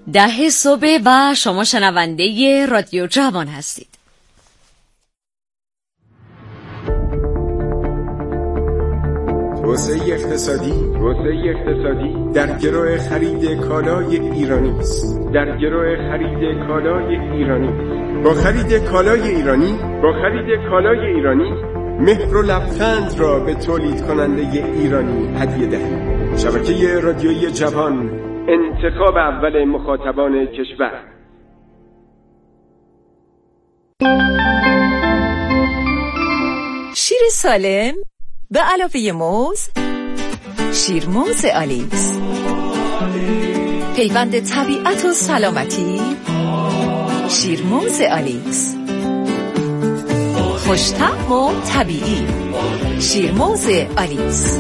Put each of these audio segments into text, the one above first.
10 صبح و شما شنونده رادیو جوان هستید. توسعه اقتصادی در گرو خرید کالای ایرانی است. با خرید کالای ایرانی مهر و لبخند را به تولید کننده ایرانی هدیه دهید. شبکه رادیویی جوان، انتخاب اول مخاطبان کشور. شیر سالم به علاوه موز، شیرموز آلیس. پیوند طبیعت و سلامتی، شیرموز آلیس. خوش‌طعم و طبیعی، شیرموز آلیس.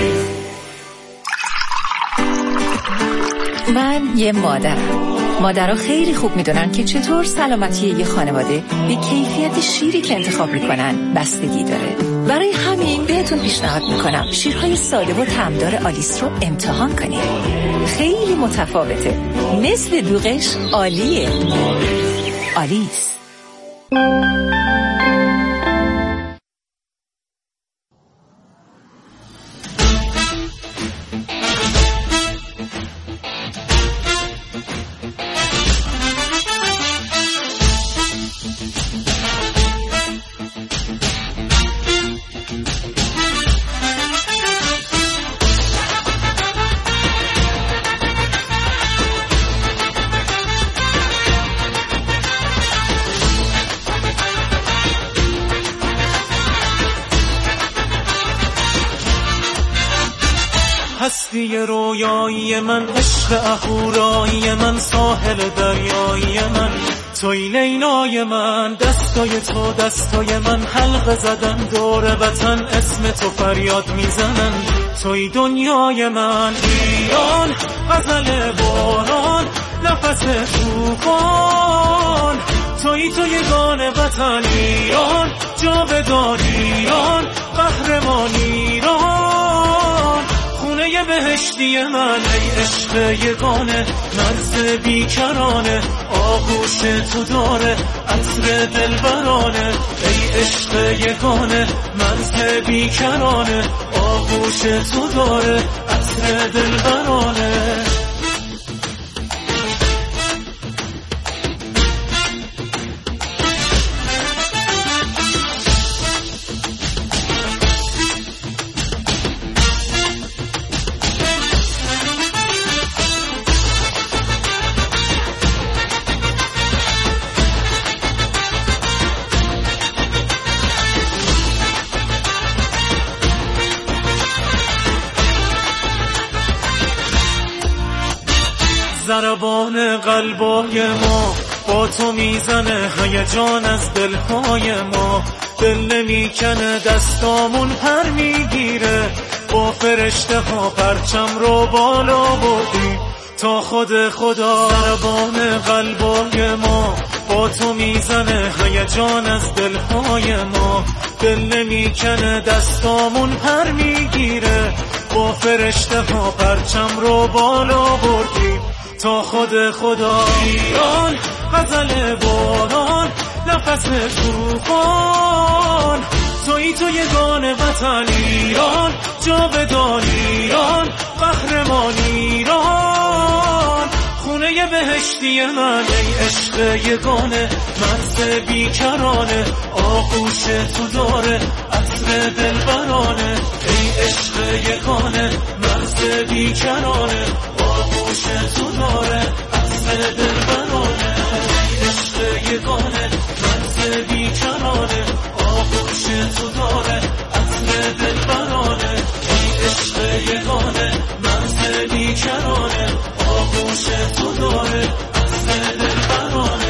من یه مادرها خیلی خوب میدونن که چطور سلامتی یه خانواده به کیفیت شیری که انتخاب میکنن بستگی داره. برای همین بهتون پیشنهاد میکنم شیرهای ساده و طعمدار آلیس رو امتحان کنید. خیلی متفاوته، مثل دوغش عالیه. آلیس. هستی رویایی من، عشق اهورایی من، ساحل دریایی من، توی لیلای من، دستای من حلقه زدن دور وطن، اسم تو فریاد میزنن، توی دنیای من. ایران غزل باران، نفس طوفان، توی یگان وطن. ایران جاودان، ایران قهرمان، ایران خونه بهشتی من. ای عشق یگانه، مرز بیکرانه، آغوش تو داره عطر دلبرانه. ای عشق یگانه، مرز بیکرانه، آغوش تو داره عطر دلبرانه. ضربان قلبای ما با تو میزنه، هیجان از دلهای ما. دل نمیکنه، دستامون پر میگیره، با فرشته ها پرچم رو بالا بردی تا خود خدا. ضربان قلبای ما با تو میزنه، هیجان از دلهای ما. دل نمیکنه، دستامون پر میگیره، با فرشته ها پرچم رو بالا بردی تا خود خدا. ایران غزل باران، نفس طوفان، توی یگان وطن. ایران جاودان، ایران قهرمان، ایران خونه بهشتی من. ای عشق یگانه، مرز بیکرانه، آغوش تو داره عطر دلبرانه. ای عشق یگانه، مرز بیکرانه، آغوش تو داره عطر دلبرانه. ای عشق یگانه، مرز بیکرانه، آغوش تو داره عطر دلبرانه. ای عشق یگانه، مرز بیکرانه، آغوش تو داره عطر دلبرانه.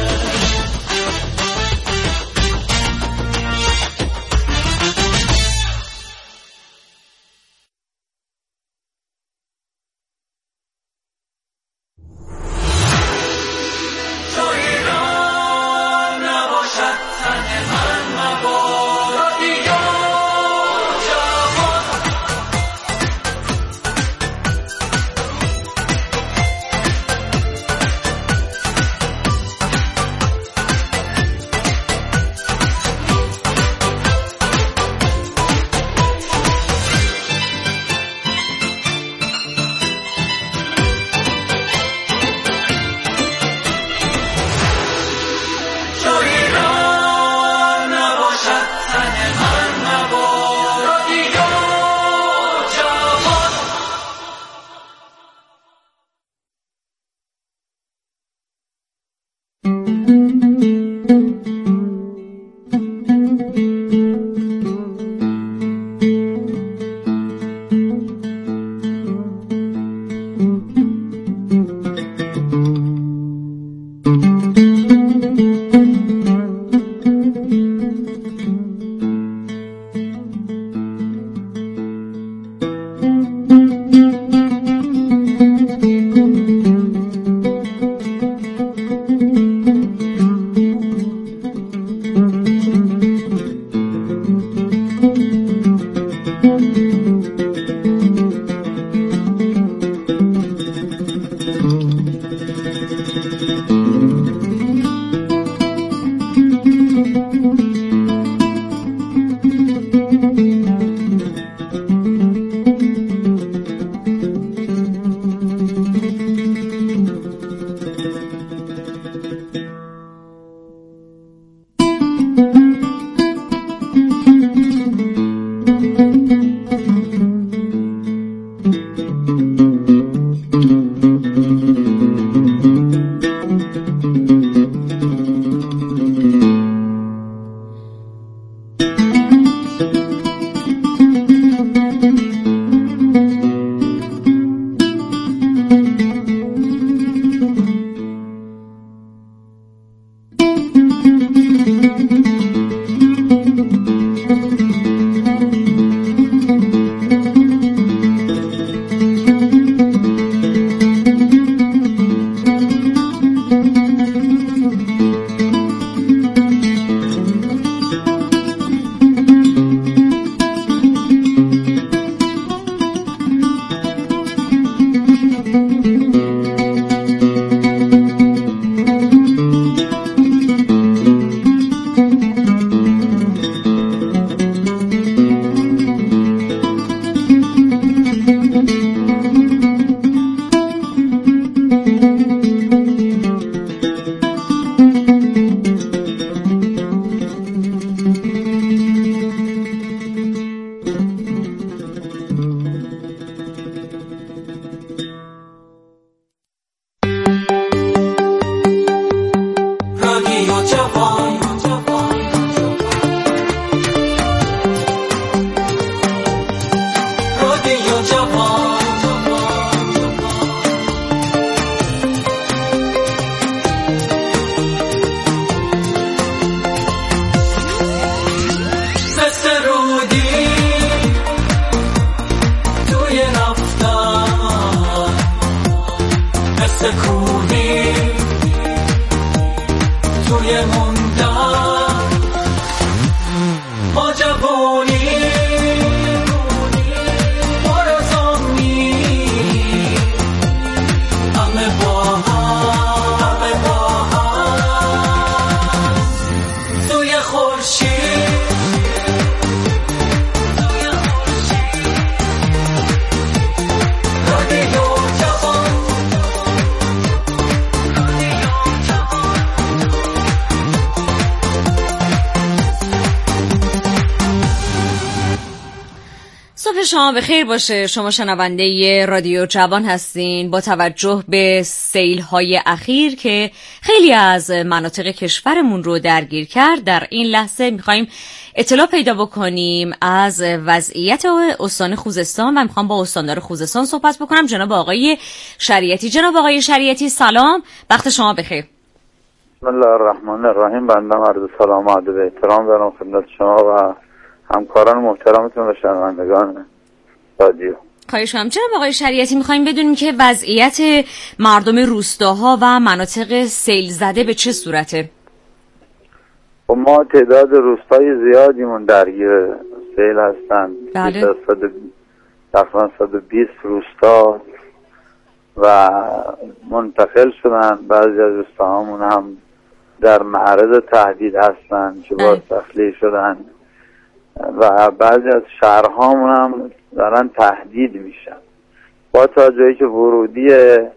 صبح شما بخیر باشه. شما شنونده رادیو جوان هستین. با توجه به سیل‌های اخیر که خیلی از مناطق کشورمون رو درگیر کرد، در این لحظه می‌خوایم اطلاع پیدا بکنیم از وضعیت استان خوزستان و می‌خوام با استاندار خوزستان صحبت بکنم، جناب آقای شریعتی. جناب آقای شریعتی سلام، وقت شما بخیر. بسم الله الرحمن الرحیم. بنده عرض سلام و ادب احترام دارم خدمت شما و همکاران محترمتون و شنوندگان رادیو. خواهش می‌کنم. جناب آقای شریعتی، می‌خوایم بدونیم که وضعیت مردم روستاها و مناطق سیل زده به چه صورته؟ و ما تعداد روستای زیادیمون درگیر سیل هستن. بله. تقریبا 120 روستا و منتقل شدن. بعضی از روستاهامون هم در معرض تهدید هستن که باز تخلیه شدن و بعضی از شهرهامون هم دارن تهدید میشن. با توجهی که ورودی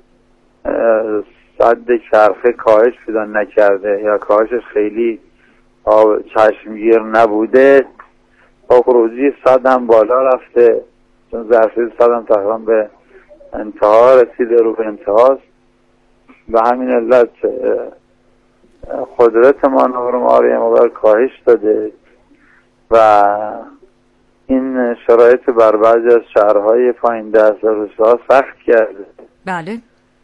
سد چرخه کاهش پیدا نکرده یا کاهشش خیلی چشمگیر نبوده، با خروجی سد هم بالا رفته، چون ظرفیت سد هم تقریبا به انتها رسیده، رو به انتهاست و همین علت قدرت مانور مقدار کاهش داده و این شرایط بر بعضی از شهرهای پایین دست و روستاها سخت کرده. بله.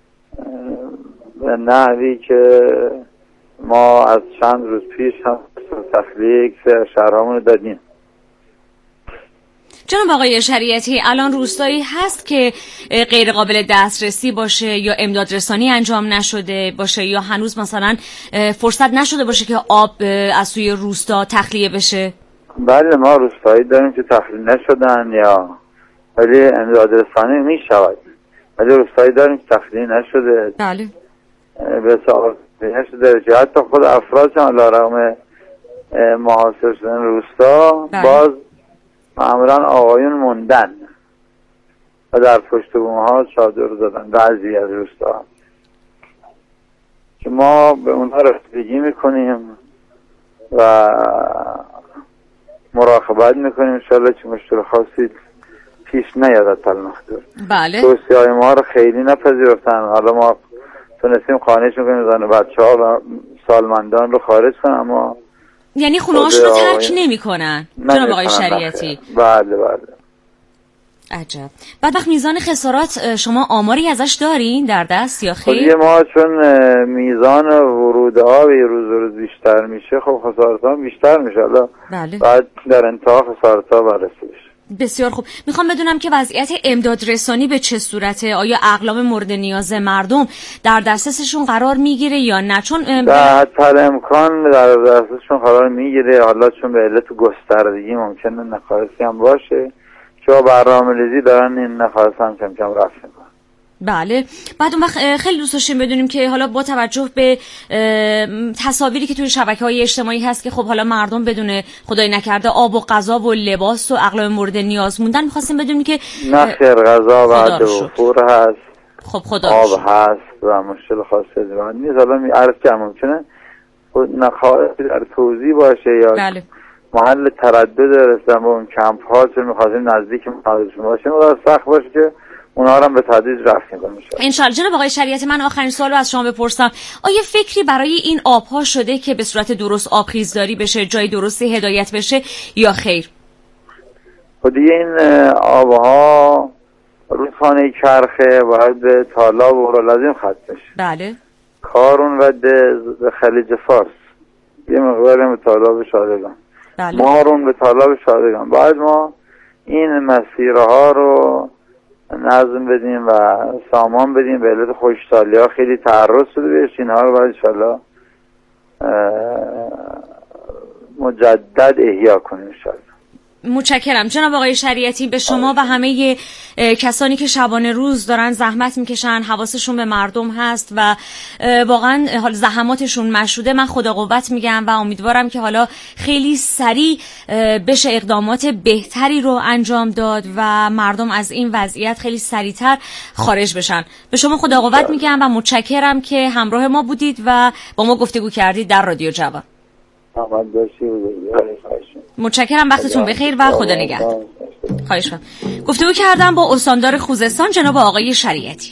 به نحوی که ما از چند روز پیش هم تخلیه یک سری شهرهامون رو دادیم. جناب آقای شریعتی، الان روستایی هست که غیر قابل دسترسی باشه یا امداد رسانی انجام نشده باشه یا هنوز مثلا فرصت نشده باشه که آب از سوی روستا تخلیه بشه؟ بله، ما روستایی داریم که تخلیه نشدن یا ولی امداد رسانی می شود، ولی روستایی داریم که تخلیه نشده. بله. بسیار نشده که حتی خود افراد علی رغم محاصره شدن روستا باز معمولا آقایون موندن و در پشت بومه ها چادر زدن. بعضی از روستا که ما به اونها رسیدگی میکنیم و مراقبت میکنیم انشاءالله که مشکل خاصی پیش نیاد. المخدور بله. توصیه‌های ما رو خیلی نپذیرفتن. حالا ما تونستیم خانهش میکنیم زن بچه ها و سالمندان رو خارج کنیم، اما یعنی خونه‌هاش رو ترک نمی‌کنن جناب آقای شریعتی؟ بله بله. عجب. بعد وقت میزان خسارات شما آماری ازش دارین در دست یا خیر؟ ما چون میزان ورودها به روز بیشتر میشه، خب خسارت‌ها بیشتر میشه. حالا بله. بعد در انتها خسارت‌ها بررسی بشه. بسیار خوب. میخوام بدونم که وضعیت امداد رسانی به چه صورته؟ آیا اقلام مورد نیاز مردم در دسترسشون قرار میگیره یا نه؟ چون در حد امکان در دسترسشون قرار میگیره. حالا چون به علت گستردگی ممکنه نقایصی هم باشه که با برنامه‌ریزی دارن این نقایص هم کم کم رفع میکنن. بله. بعد اون وقت خیلی دوست داشتیم بدونیم که حالا با توجه به تصاویری که توی شبکه‌های اجتماعی هست که خب حالا مردم بدون خدای نکرده آب و غذا و لباس و اقلام مورد نیاز موندن، می‌خواستیم بدونیم که نه خیر، غذا و حد وفور هست. خب خدا آب هست و مشکل خاصی نیست. حالا عرض کردم ممکنه نقایص در توضیح باشه یا بله. محل تردد رسیدن به اون کمپ ها چون می‌خواستیم نزدیک محلشون باشه مقدار سخت باشه که اونا رو هم به تدریج رفع کنیم انشالله. جناب آقای شریعتی، من آخرین سوال رو از شما بپرسم. آیا فکری برای این آبها شده که به صورت درست آبخیزداری بشه، جای درستی هدایت بشه یا خیر؟ خب دیگه این آبها رودخانه کرخه باید به تالاب و اورالعظیم ختم بشه. بله. کارون و به خلیج فارس یه مقدار به تالاب شادگان. بله. مارون به تالاب شادگان. باید ما این مسیرها رو نظم بدیم و سامان بدیم. به علت خشکسالی ها خیلی تعرض شده بهش. اینها رو باید انشالله مجدد احیا کنیم انشالله. متشکرم جناب آقای شریعتی. به شما و همه کسانی که شبانه روز دارن زحمت میکشن، حواسشون به مردم هست و واقعا حال زحماتشون مشهوده، من خدا قوت میگم و امیدوارم که حالا خیلی سریع بشه اقدامات بهتری رو انجام داد و مردم از این وضعیت خیلی سریعتر خارج بشن. به شما خدا قوت میگم و متشکرم که همراه ما بودید و با ما گفتگو کردید در رادیو جوان. متشکرم، وقتتون بخیر و خدا نگهدار. خواهش می‌کنم. گفتگو کردم با استاندار خوزستان جناب آقای شریعتی.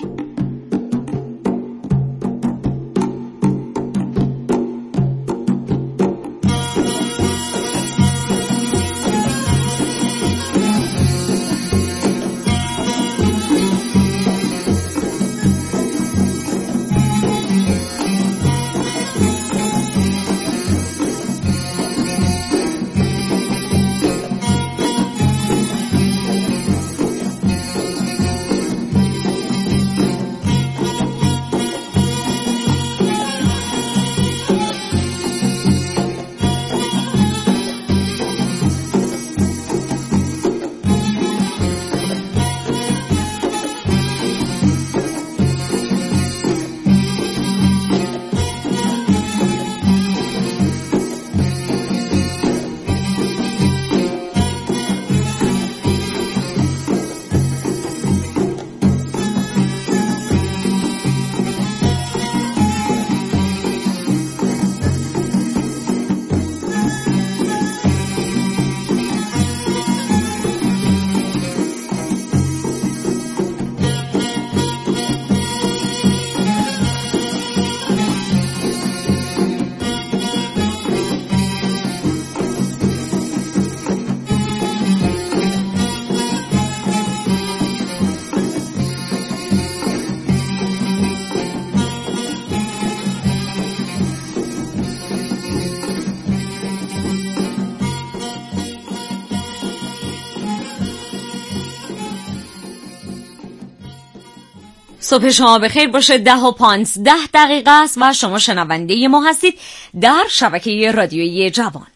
صبح شما بخیر باشه. 10:15 است و شما شنونده ما هستید در شبکه رادیویی جوان.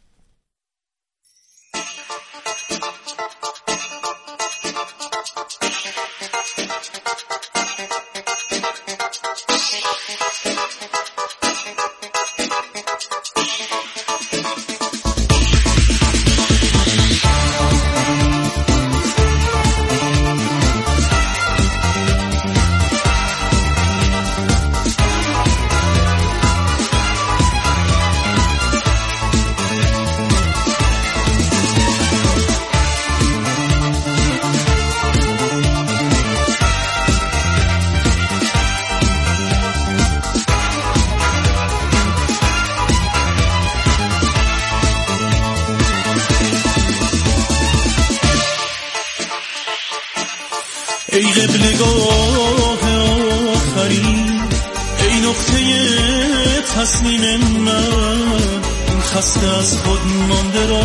ای قبلگاه آخرین، ای نقطه تصمیم من، این خسته از خود مانده را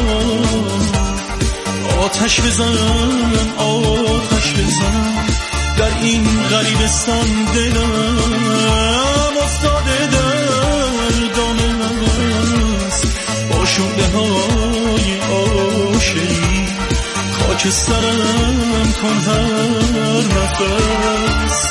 آتش بزن، آتش بزن. در این غریبستان دلم افتاده در دام است، با شعله های عاشقی خاکسترم کن هر نفس.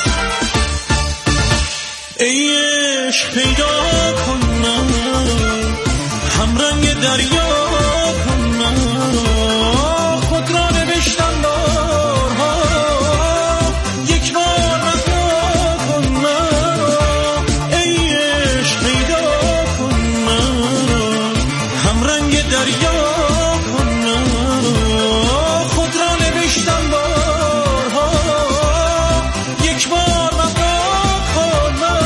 ای عشق پیدا کن من، همرنگ دریا کن من، خود را نوشتم بارها، یک بار رها کن من. ای عشق پیدا کن من، همرنگ دریا کن من، خود را نوشتم بارها، یک بار رها کن من.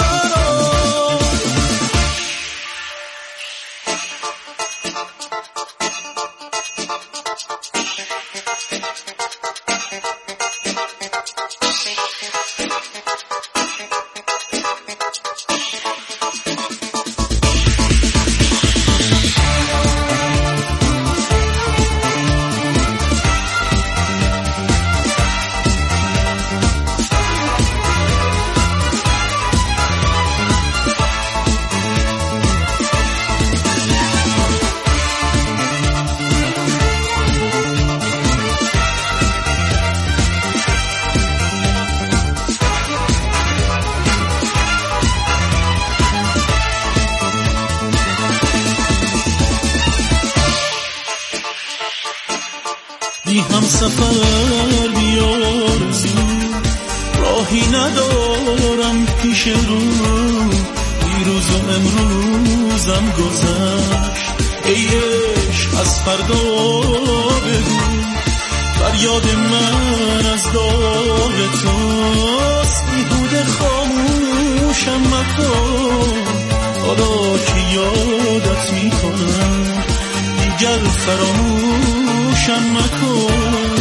بی هم سفر بی آرزو، راهی ندارم پیش رو، دیروز و امروزم گذشت. ای عشق از فردا بگو، فریاد من از داغ توست، بیهوده خاموشم مکن، حالا که یادت میکنم دیگر فراموشم مکن.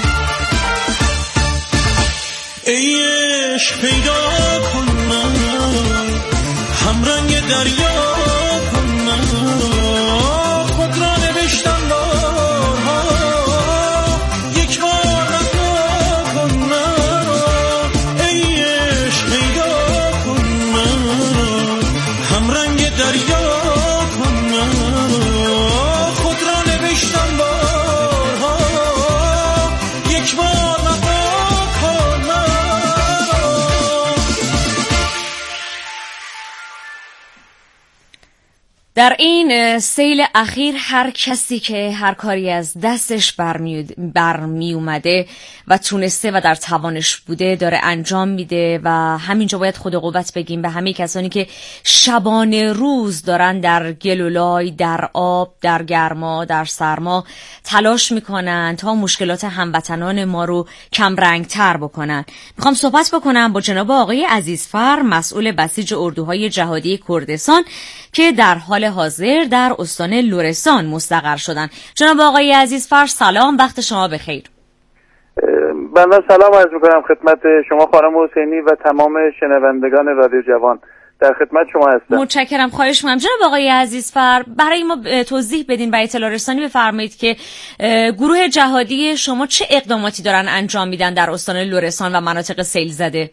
ای عشق پیدا کن من، همرنگ دریا کن من، خود را نوشتم بارها، یک بار نگاه کن من. ای عشق پیدا کن من، همرنگ دریا کن من، خود را نوشتم بارها، یک بار نگاه کن من. در این سیل اخیر هر کسی که هر کاری از دستش برمی اومده و تونسته و در توانش بوده داره انجام میده و همینجا باید خود قوت بگیم به همه کسانی که شبانه روز دارن در گل و لای، در آب، در گرما، در سرما تلاش میکنن تا مشکلات هموطنان ما رو کم رنگ تر بکنن. میخوام صحبت بکنم با جناب آقای عزیزفر، مسئول بسیج اردوهای جهادی کردستان که در حال حاضر در استان لرستان مستقر شدن. جناب آقای عزیزفر سلام، وقت شما بخیر. بنده سلام عرض میکنم خدمت شما خانم حسینی و تمام شنوندگان رادیو جوان. در خدمت شما هستم. متشکرم. خواهش می‌کنم جناب آقای عزیزفر برای ما توضیح بدین و اطلاع رسانی بفرمایید که گروه جهادی شما چه اقداماتی دارن انجام میدن در استان لرستان و مناطق سیل زده.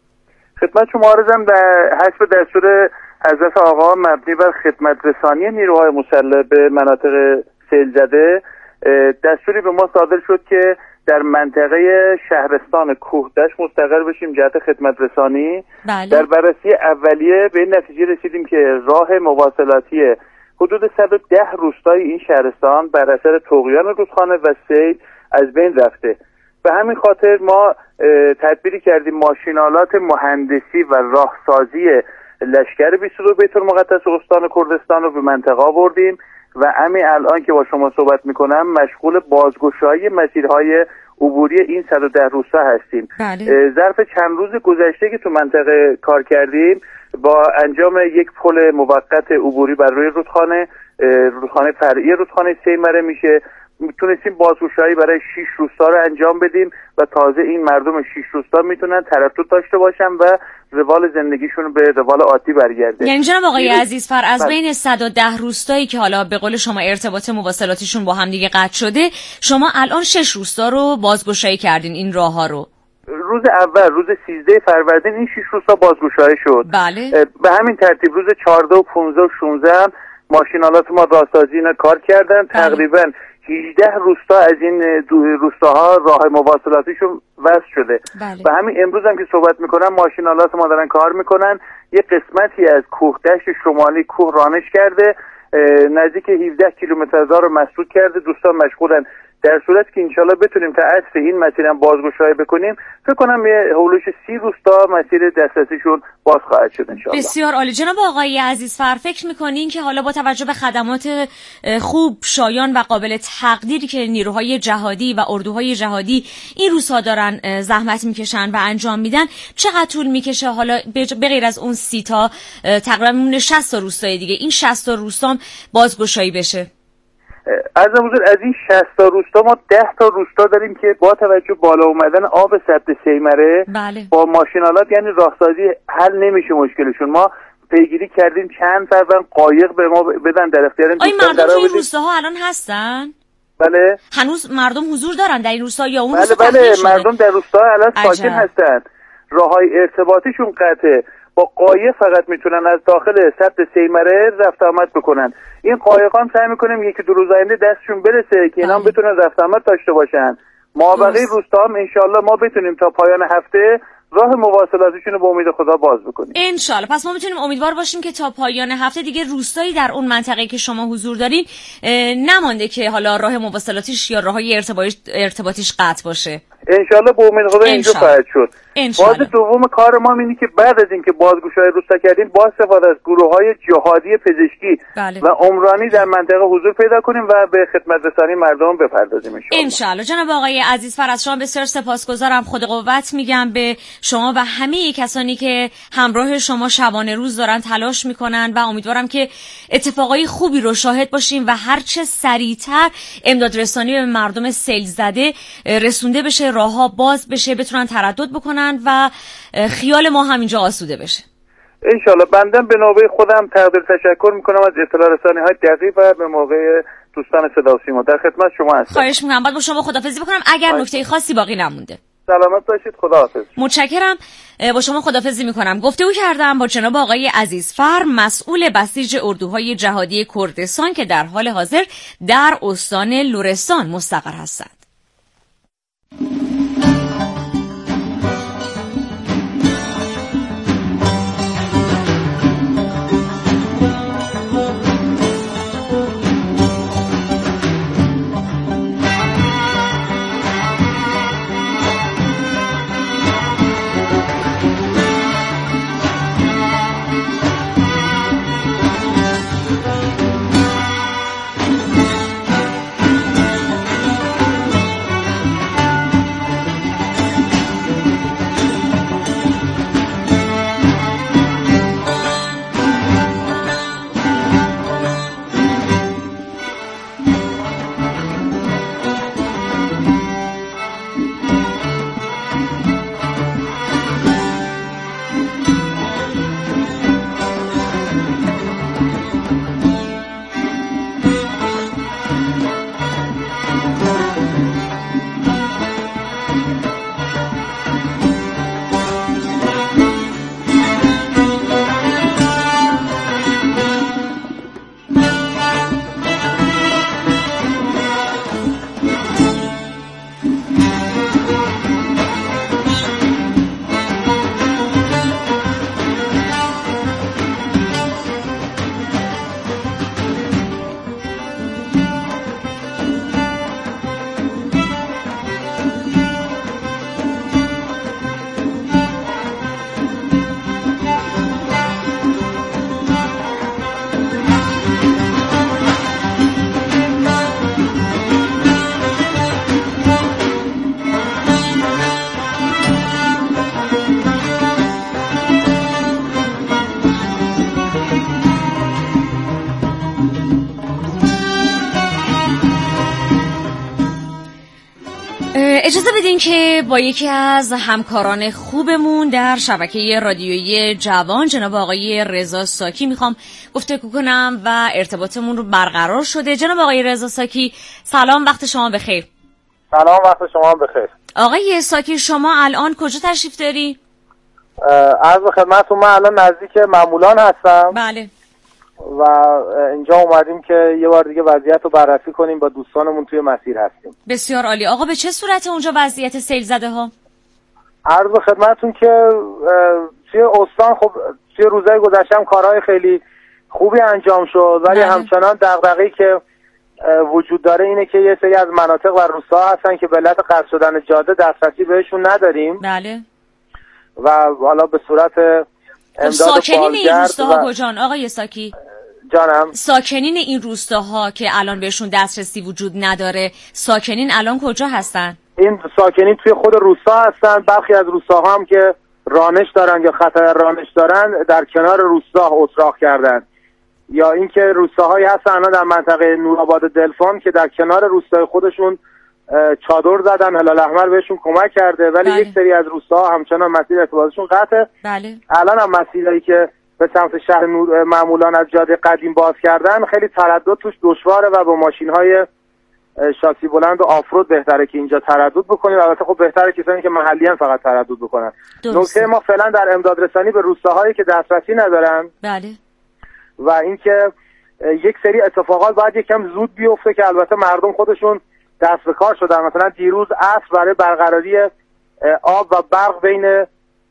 خدمت شما عرضم در حسب دستور حضرت آقا مبنی بر خدمت رسانی نیروهای مسلح به مناطق سیل زده، دستوری به ما صادر شد که در منطقه شهرستان کوهدشت مستقر بشیم جهت خدمت رسانی. بله. در بررسی اولیه به این نتیجه رسیدیم که راه مواصلاتی حدود 110 روستای این شهرستان بر اثر طغیان رودخانه و سیل از بین رفته. به همین خاطر ما تدبیری کردیم، ماشینالات مهندسی و راهسازی لشکر 22 بیت المقدس استان کردستان رو به منطقه آوردیم و همین الان که با شما صحبت میکنم مشغول بازگشایی مسیرهای عبوری این 110 روستا هستیم. بله. ظرف چند روز گذشته که تو منطقه کار کردیم با انجام یک پل موقت عبوری بر روی رودخانه فرعی رودخانه سیمره میشه، میتونستیم بازگشایی برای 6 روستا رو انجام بدیم و تازه این مردم 6 روستا میتونن تردد داشته باشن و روال زندگیشون به روال عادی برگرده. یعنی جناب آقای عزیزفر از بین 110 روستایی که حالا به قول شما ارتباط مواصلاتیشون با هم دیگه قطع شده، شما الان 6 روستا رو بازگشایی کردین این راه‌ها رو؟ روز اول روز 13 فروردین این 6 روستا بازگشایی شد. بله. به همین ترتیب روز 14 و 15 و 16 ماشینالات ما راهسازی اینا کار کردن. بله. تقریبا 18 روستا از این روستاها راه مواصلاتیشون وصل شده. بله. و همین امروز هم که صحبت میکنم ماشینالات ما دارن کار میکنن. یه قسمتی از کوهدشت شمالی کوه رانش کرده، نزدیک 17 کیلومتر رو مسدود کرده. دوستان مشغولن در صورت که انشالله بتونیم تا عصر این مسیرم بازگشایی بکنیم، فکر کنم یه حدود 30 روستا مسیر دسترسیشون باز خواهد شد انشالله. بسیار عالی. جناب آقای عزیزفر فکر میکنین که حالا با توجه به خدمات خوب، شایان و قابل تقدیری که نیروهای جهادی و اردوهای جهادی این روزها دارن زحمت میکشن و انجام میدن، چقدر طول میکشه حالا به غیر از اون 30 تا تقریبا 60 تا روستای دیگه این 60 تا روستام بازگشایی بشه؟ از این 60 تا روستا ما 10 تا روستا داریم که با توجه بالا اومدن آب سد سیمره بله. با ماشینالات یعنی راهسازی حل نمیشه مشکلشون. ما پیگیری کردیم چند فرد قایق به ما بدن در اختیار این دوستان. مردم تو این روستاها الان هستن؟ بله. هنوز مردم حضور دارن در این روستا یا اون بله مردم در روستا الان ساکن هستن. راههای ارتباطیشون قطعه. با قایق فقط میتونن از داخل سد سیمره رفت آمد بکنن. این قایقام سعی میکنیم یکی دو روز آینده دستشون برسه که اینا بتونن رفت آمد داشته باشن. مابقی روستا هم انشالله ما بتونیم تا پایان هفته راه مواصلاتشون رو به امید خدا باز بکنیم انشالله. پس ما میتونیم امیدوار باشیم که تا پایان هفته دیگه روستایی در اون منطقه که شما حضور دارین نمانده که حالا راه مواصلاتیش یا راههای ارتباطیش قطع باشه. انشالله به امید خدا اینجا خواهد شد. فاز دوم کار ما اینه که بعد از اینکه بازگوشای روستا کردیم با استفاده از گروه‌های جهادی پزشکی و عمرانی در منطقه حضور پیدا کنیم و به خدمت رسانی مردم بپردازیم ان شاءالله. جناب آقای عزیزفر، از شما بسیار سپاسگزارم. خدا قوت میگم به شما و همه کسانی که همراه شما شبانه روز دارن تلاش میکنن و امیدوارم که اتفاقای خوبی رو شاهد باشیم و هرچه سریعتر امداد رسانی به مردم سیل زده رسونده بشه، راهها باز بشه، بتونن تردد بکنن و خیال ما همینجا آسوده بشه. انشالله. بنده به نوبه خودم تقدیر تشکر میکنم از اطلاع رسانی های دقیق و به موقع دوستان صدا و سیما. در خدمت شما هستم. خواهش میکنم. بعد با شما خداحافظی بکنم اگر نکته خاصی باقی نمونده. سلامت باشید. خداحافظ. متشکرم. با شما خداحافظی میکنم. گفتگو کردم با جناب آقای عزیزفر، مسئول بسیج اردوهای جهادی کردستان که در حال حاضر در استان لرستان مستقر هستند. اجازه بدین که با یکی از همکاران خوبمون در شبکه رادیویی جوان جناب آقای رضا ساکی میخوام گفتگو کنم و ارتباطمون رو برقرار شده. جناب آقای رضا ساکی سلام، وقت شما بخیر. سلام، وقت شما بخیر. آقای ساکی شما الان کجا تشریف داری؟ عرض خدمتتون، من الان نزدیک معمولان هستم. بله. و اینجا اومدیم که یه بار دیگه وضعیت رو بررسی کنیم، با دوستانمون توی مسیر هستیم. بسیار عالی. آقا به چه صورت اونجا وضعیت سیل زده ها؟ عرض خدمتتون که توی استان خب توی روزهای گذشته هم کارهای خیلی خوبی انجام شد، ولی همچنان دغدغه‌ای که وجود داره اینه که یه سری از مناطق و روستاها هستن که به علت قطع شدن جاده دسترسی بهشون نداریم. بله. و حالا به صورت امداد ساکنین این روستاها کجان آقای ساکی؟ جانم. ساکنین این روستاها که الان بهشون دسترسی وجود نداره، ساکنین الان کجا هستن؟ این ساکنین توی خود روستا هستن. برخی از روستاها هم که رانش دارن یا خطر رانش دارن در کنار روستا اتراق کردن، یا اینکه روستاهایی هستن الان در منطقه نورآباد دلفان که در کنار روستای خودشون چادر زدن، هلال احمر بهشون کمک کرده، ولی یک سری از روستاها همچنان مسیر ارتباطشون قطعه. بله. الان هم مسیری که به سمت شهر معمولان از جاده قدیم باز کردن خیلی تردد توش دشواره و با ماشین‌های شاسی بلند و آفرود بهتره که اینجا تردد بکنیم. البته خب بهتره کسانی که محلیان فقط تردد بکنن. نکته ما فعلا در امداد رسانی به روستاهایی که دسترسی ندارن. بله. و اینکه یک سری اتفاقات باید یکم زود بیفته که البته مردم خودشون دست به کار شدن. مثلا دیروز عصر برای برقراری آب و برق بین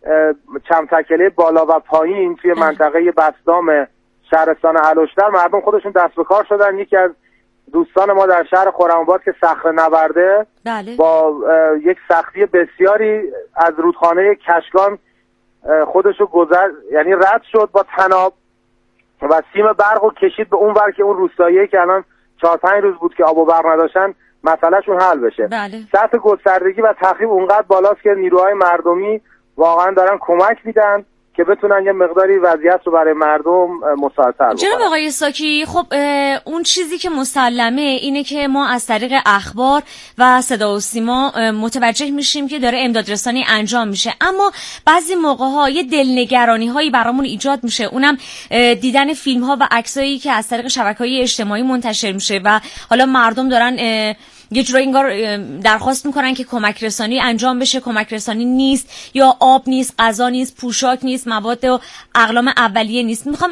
چمتکله بالا و پایین توی منطقه بسدام شهرستان علوشتر مردم خودشون دست به کار شدن. یکی از دوستان ما در شهر خرم‌آباد که صخره نورده بله. با یک سختی بسیاری از رودخانه کشگان خودشو یعنی رد شد با طناب و سیم برق رو کشید به اون ور که اون روستاییه که الان 4-5 روز بود که آب و برق نداشتن مسئلهشون حل بشه. بله. سطح گستردگی و تخریب اونقدر بالاست که نیروهای مردمی واقعا دارن کمک میدن که بتونن یه مقداری وضعیت رو برای مردم مساعدتر بکنن. جناب آقای ساکی، خب اون چیزی که مسلمه اینه که ما از طریق اخبار و صدا و سیما متوجه میشیم که داره امدادرسانی انجام میشه، اما بعضی موقع‌ها یه دلنگرانی هایی برامون ایجاد میشه، اونم دیدن فیلم ها و عکسایی که از طریق شبکه‌های اجتماعی منتشر میشه و حالا مردم دارن یه جورایی انگار درخواست میکنن که کمک رسانی انجام بشه. کمک رسانی نیست، یا آب نیست، غذا نیست، پوشاک نیست، مواد و اقلام اولیه نیست. میخوام